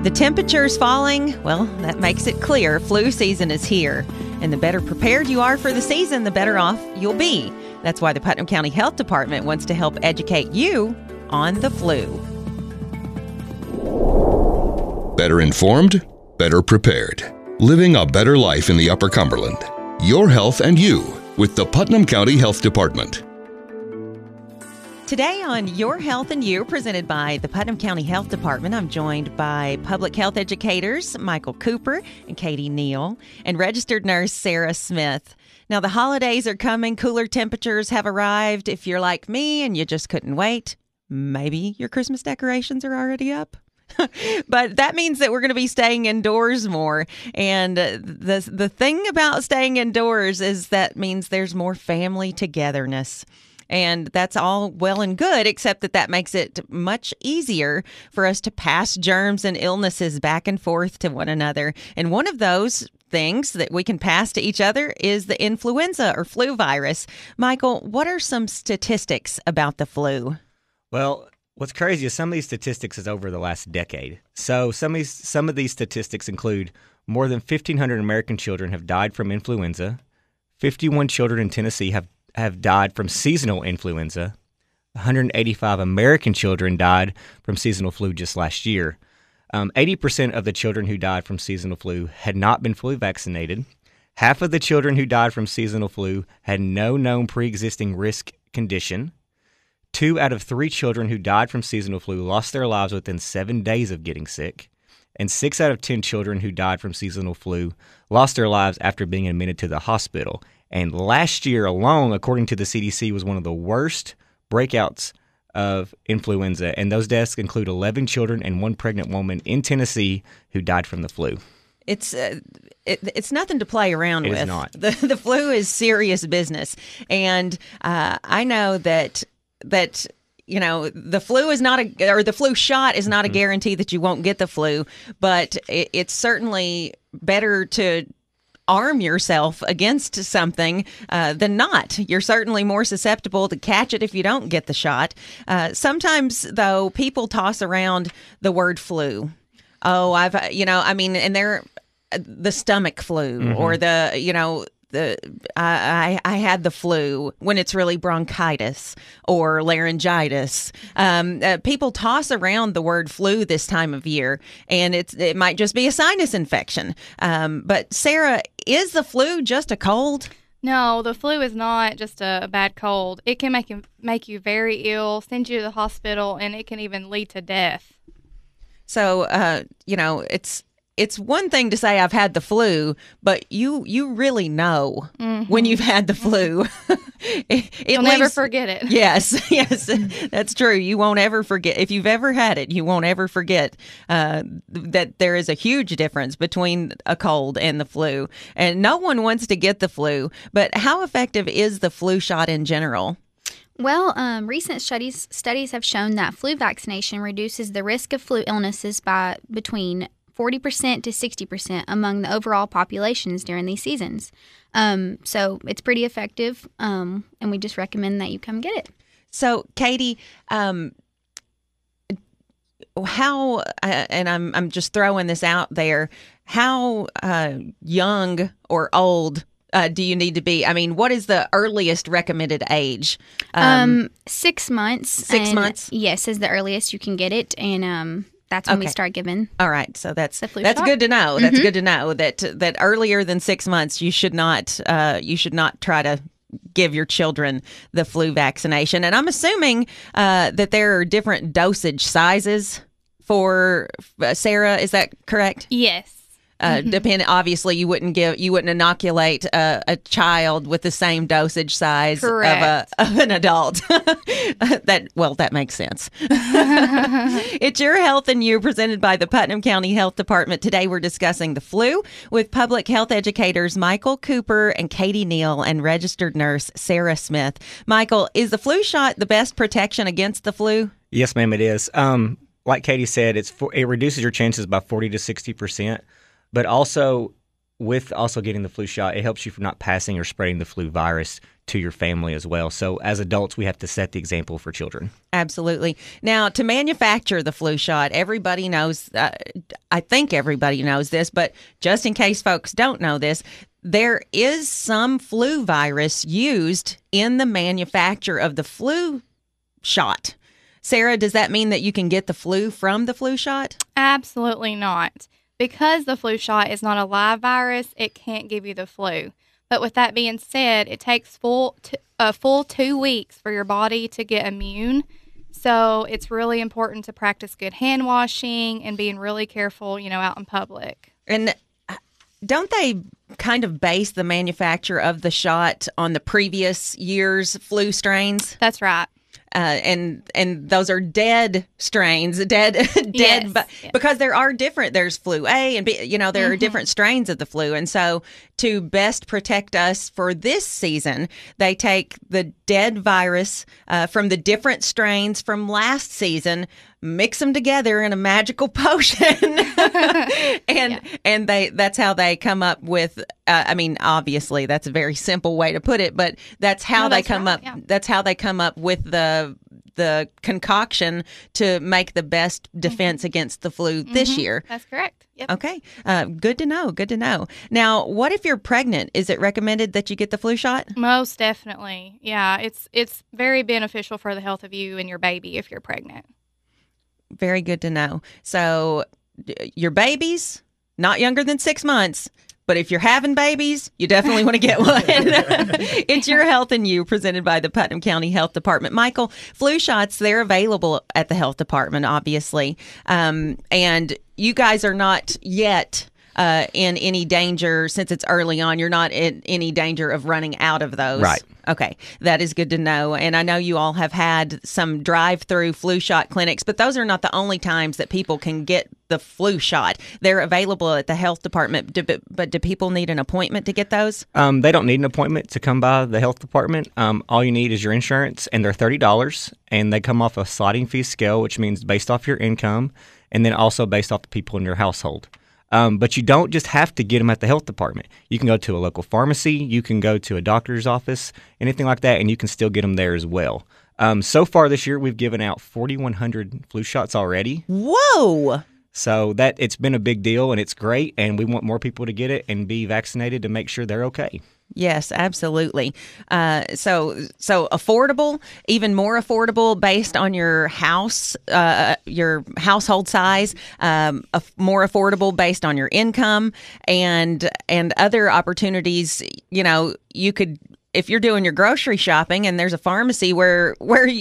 The temperature's falling. Well, that makes it clear flu season is here. And the better prepared you are for the season, the better off you'll be. That's why the Putnam County Health Department wants to help educate you on the flu. Better informed, better prepared. Living a better life in the Upper Cumberland. Your health and you with the Putnam County Health Department. Today on Your Health and You, presented by the Putnam County Health Department, I'm joined by public health educators Michael Cooper and Katie Neal and registered nurse Sarah Smith. Now, the holidays are coming. Cooler temperatures have arrived. If you're like me and you just couldn't wait, maybe your Christmas decorations are already up. But that means that we're going to be staying indoors more. And the thing about staying indoors is that means there's more family togetherness. And that's all well and good, except that makes it much easier for us to pass germs and illnesses back and forth to one another. And one of those things that we can pass to each other is the influenza or flu virus. Michael, what are some statistics about the flu? Well, what's crazy is some of these statistics is over the last decade. So some of these statistics include more than 1,500 American children have died from influenza. 51 children in Tennessee have died from seasonal influenza. 185 American children died from seasonal flu just last year. 80% of the children who died from seasonal flu had not been flu vaccinated. Half of the children who died from seasonal flu had no known pre-existing risk condition. 2 out of 3 children who died from seasonal flu lost their lives within 7 days of getting sick. And 6 out of 10 children who died from seasonal flu lost their lives after being admitted to the hospital. And last year alone, according to the CDC, was one of the worst breakouts of influenza. And those deaths include 11 children and 1 pregnant woman in Tennessee who died from the flu. It's nothing to play around with. It is not. The flu is serious business. And I know that you know, the flu is not the flu shot is not a guarantee that you won't get the flu, but it's certainly better to arm yourself against something than not. You're certainly more susceptible to catch it if you don't get the shot. Sometimes, though, people toss around the word flu. Oh, and they're the stomach flu or I had the flu when it's really bronchitis or laryngitis. People toss around the word flu this time of year, and it might just be a sinus infection. But Sarah, is the flu just a cold? No, the flu is not just a bad cold. It can make you very ill, send you to the hospital, and it can even lead to death. So, It's one thing to say I've had the flu, but you really know when you've had the flu. You'll never forget it. Yes, that's true. You won't ever forget. If you've ever had it, you won't ever forget that there is a huge difference between a cold and the flu. And no one wants to get the flu, but how effective is the flu shot in general? Well, recent studies have shown that flu vaccination reduces the risk of flu illnesses by between 40% to 60% among the overall populations during these seasons. So it's pretty effective, and we just recommend that you come get it. So, Katie, how, and I'm just throwing this out there, how young or old do you need to be? I mean, what is the earliest recommended age? 6 months. 6 months? Yes, is the earliest you can get it, and that's when we start giving. All right, so that's shot. Good to know. That's good to know that earlier than 6 months you should not try to give your children the flu vaccination. And I'm assuming that there are different dosage sizes for Sarah. Is that correct? Yes. Depending, obviously, you wouldn't inoculate a child with the same dosage size of an adult. That makes sense. It's Your Health and You, presented by the Putnam County Health Department. Today, we're discussing the flu with public health educators Michael Cooper and Katie Neal and registered nurse Sarah Smith. Michael, is the flu shot the best protection against the flu? Yes, ma'am, it is. Like Katie said, it reduces your chances by 40 to 60%. But also, with also getting the flu shot, it helps you from not passing or spreading the flu virus to your family as well. So as adults, we have to set the example for children. Absolutely. Now, to manufacture the flu shot, everybody knows, I think everybody knows this, but just in case folks don't know this, there is some flu virus used in the manufacture of the flu shot. Sarah, does that mean that you can get the flu from the flu shot? Absolutely not. Because the flu shot is not a live virus, it can't give you the flu. But with that being said, it takes a full 2 weeks for your body to get immune. So it's really important to practice good hand washing and being really careful, out in public. And don't they kind of base the manufacture of the shot on the previous year's flu strains? That's right. And those are dead strains, dead, Yes. Because there are different. There's flu A and B. There are different strains of the flu, and so to best protect us for this season, they take the dead virus from the different strains from last season, mix them together in a magical potion, and that's how they come up with. Obviously, that's a very simple way to put it, but that's how they come up. Yeah. That's how they come up with the concoction to make the best defense against the flu this year. That's correct. Yep. Okay. Good to know. Good to know. Now, what if you're pregnant? Is it recommended that you get the flu shot? Most definitely. Yeah, it's very beneficial for the health of you and your baby if you're pregnant. Very good to know. So your babies, not younger than 6 months, but if you're having babies, you definitely want to get one. It's Your Health and You, presented by the Putnam County Health Department. Michael, flu shots, they're available at the health department, obviously. And you guys are not yet in any danger, since it's early on, you're not in any danger of running out of those. Right. Okay, that is good to know. And I know you all have had some drive-through flu shot clinics, but those are not the only times that people can get the flu shot. They're available at the health department, but do people need an appointment to get those? They don't need an appointment to come by the health department. All you need is your insurance, and they're $30, and they come off a sliding fee scale, which means based off your income, and then also based off the people in your household. But you don't just have to get them at the health department. You can go to a local pharmacy, you can go to a doctor's office, anything like that, and you can still get them there as well. So far this year, we've given out 4,100 flu shots already. Whoa! So it's been a big deal, and it's great, and we want more people to get it and be vaccinated to make sure they're okay. Yes, absolutely. So affordable, even more affordable based on your house, your household size, more affordable based on your income, and other opportunities. You could, if you're doing your grocery shopping and there's a pharmacy where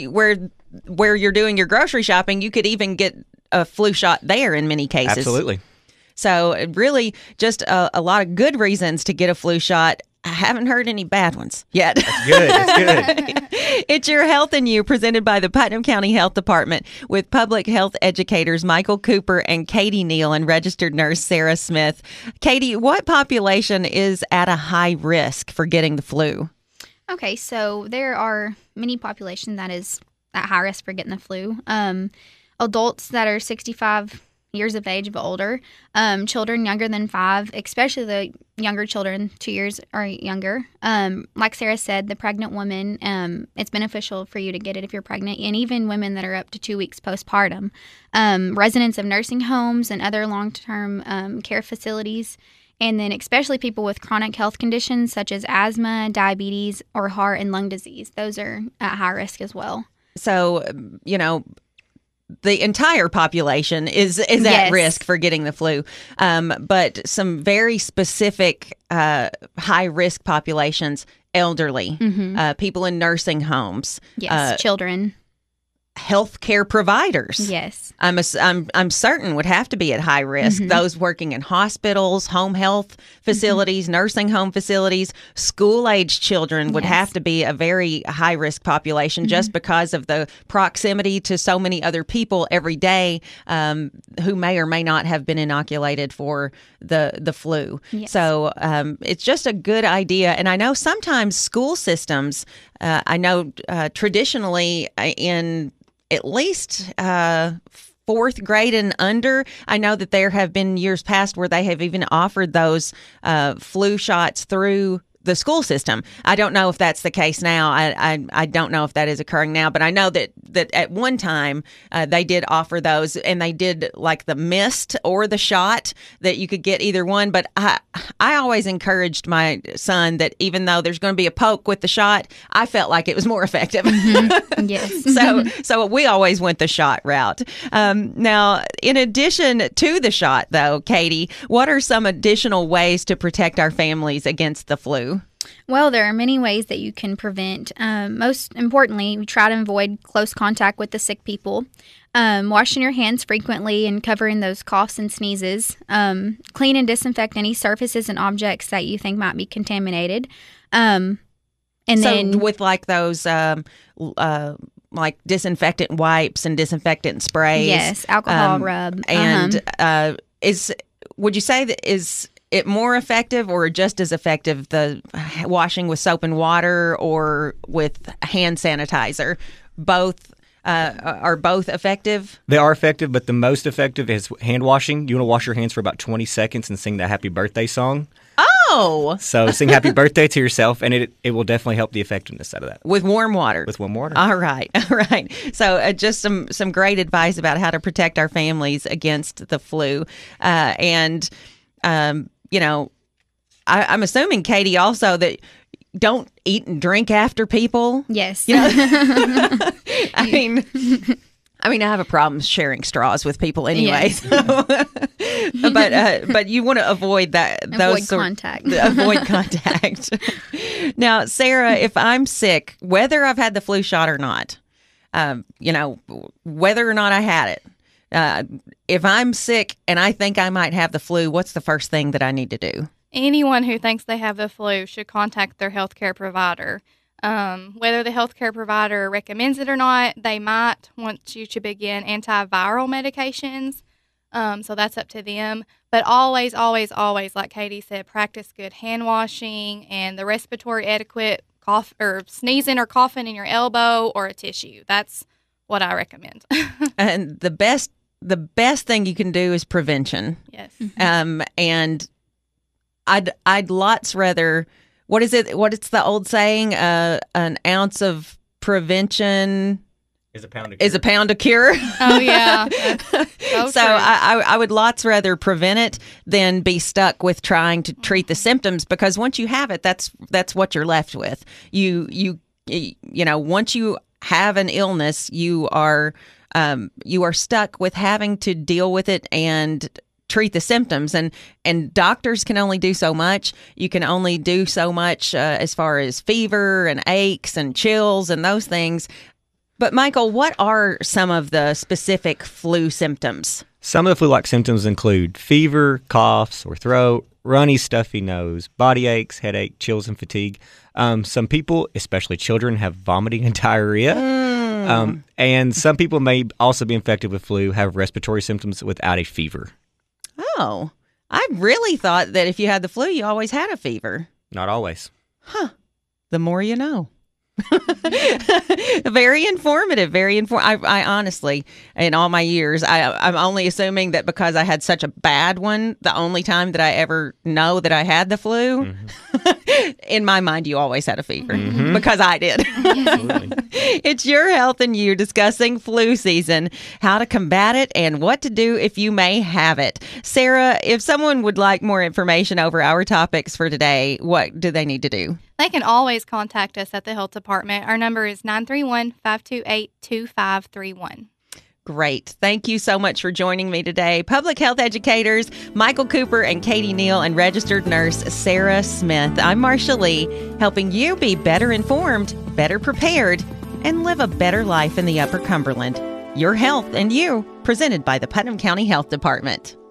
you're doing your grocery shopping, you could even get a flu shot there in many cases. Absolutely. So really just a lot of good reasons to get a flu shot. I haven't heard any bad ones yet. That's good. That's good. It's Your Health and You, presented by the Putnam County Health Department, with public health educators Michael Cooper and Katie Neal and registered nurse Sarah Smith. Katie, what population is at a high risk for getting the flu? Okay, so there are many populations that is at high risk for getting the flu. Adults that are 65 years of age or older, children younger than 5, especially the younger children, 2 years or younger. Like Sarah said, the pregnant woman, it's beneficial for you to get it if you're pregnant, and even women that are up to 2 weeks postpartum. Residents of nursing homes and other long-term care facilities, and then especially people with chronic health conditions such as asthma, diabetes, or heart and lung disease. Those are at high risk as well. So, the entire population is Yes. at risk for getting the flu. But some very specific high risk populations, elderly, people in nursing homes, Yes, children. healthcare providers. Yes. I'm certain would have to be at high risk. Those working in hospitals, home health facilities, nursing home facilities, school-age children would Yes. have to be a very high-risk population just because of the proximity to so many other people every day who may or may not have been inoculated for the flu. Yes. So it's just a good idea. And I know sometimes school systems, traditionally in at least 4 4th grade and under. I know that there have been years past where they have even offered those flu shots through the school system. I don't know if that's the case now. I don't know if that is occurring now, but I know that at one time they did offer those, and they did like the mist or the shot, that you could get either one. But I always encouraged my son that even though there's going to be a poke with the shot, I felt like it was more effective. Mm-hmm. Yes. So we always went the shot route. Now, in addition to the shot, though, Katie, what are some additional ways to protect our families against the flu? Well, there are many ways that you can prevent. Most importantly, we try to avoid close contact with the sick people. Washing your hands frequently and covering those coughs and sneezes. Clean and disinfect any surfaces and objects that you think might be contaminated. And then with like those like disinfectant wipes and disinfectant sprays. Yes, alcohol rub. And would you say that is it more effective or just as effective, the washing with soap and water or with hand sanitizer? Both are both effective? They are effective, but the most effective is hand washing. You want to wash your hands for about 20 seconds and sing that happy birthday song. Oh! So sing happy birthday to yourself, and it will definitely help the effectiveness out of that. With warm water? With warm water. All right. So just some great advice about how to protect our families against the flu. I'm assuming, Katie, also that don't eat and drink after people. Yes. You know? I mean, I have a problem sharing straws with people anyway. Yes. So. But you want to avoid that. Avoid contact. Avoid contact. Now, Sarah, if I'm sick, whether I've had the flu shot or not, whether or not I had it, if I'm sick and I think I might have the flu, what's the first thing that I need to do? Anyone who thinks they have the flu should contact their healthcare provider. Whether the healthcare provider recommends it or not, they might want you to begin antiviral medications. So that's up to them. But always, always, always, like Katie said, practice good hand washing and the respiratory etiquette, cough or sneezing or coughing in your elbow or a tissue. That's what I recommend. And the best thing you can do is prevention. Yes. And I'd lots rather, what is it? What is the old saying? An ounce of prevention is a pound of cure. Oh, yeah. So I would lots rather prevent it than be stuck with trying to treat the symptoms, because once you have it, that's what you're left with. You once you have an illness, you are stuck with having to deal with it and treat the symptoms, and doctors can only do so much. You can only do so much as far as fever and aches and chills and those things. But Michael, what are some of the specific flu symptoms? Some of the flu-like symptoms include fever, cough, sore throat, runny, stuffy nose, body aches, headache, chills, and fatigue. Some people, especially children, have vomiting and diarrhea. And some people may also be infected with flu, have respiratory symptoms without a fever. Oh, I really thought that if you had the flu, you always had a fever. Not always. Huh. The more you know. Very informative. I honestly, in all my years, I'm only assuming that because I had such a bad one, the only time that I ever know that I had the flu, in my mind, you always had a fever because I did. It's Your Health and You, discussing flu season, how to combat it, and what to do if you may have it. Sarah, if someone would like more information over our topics for today, what do they need to do? They can always contact us at the health department. Our number is 931-528-2531. Great. Thank you so much for joining me today. Public health educators Michael Cooper and Katie Neal, and registered nurse Sarah Smith. I'm Marcia Lee, helping you be better informed, better prepared, and live a better life in the Upper Cumberland. Your Health and You, presented by the Putnam County Health Department.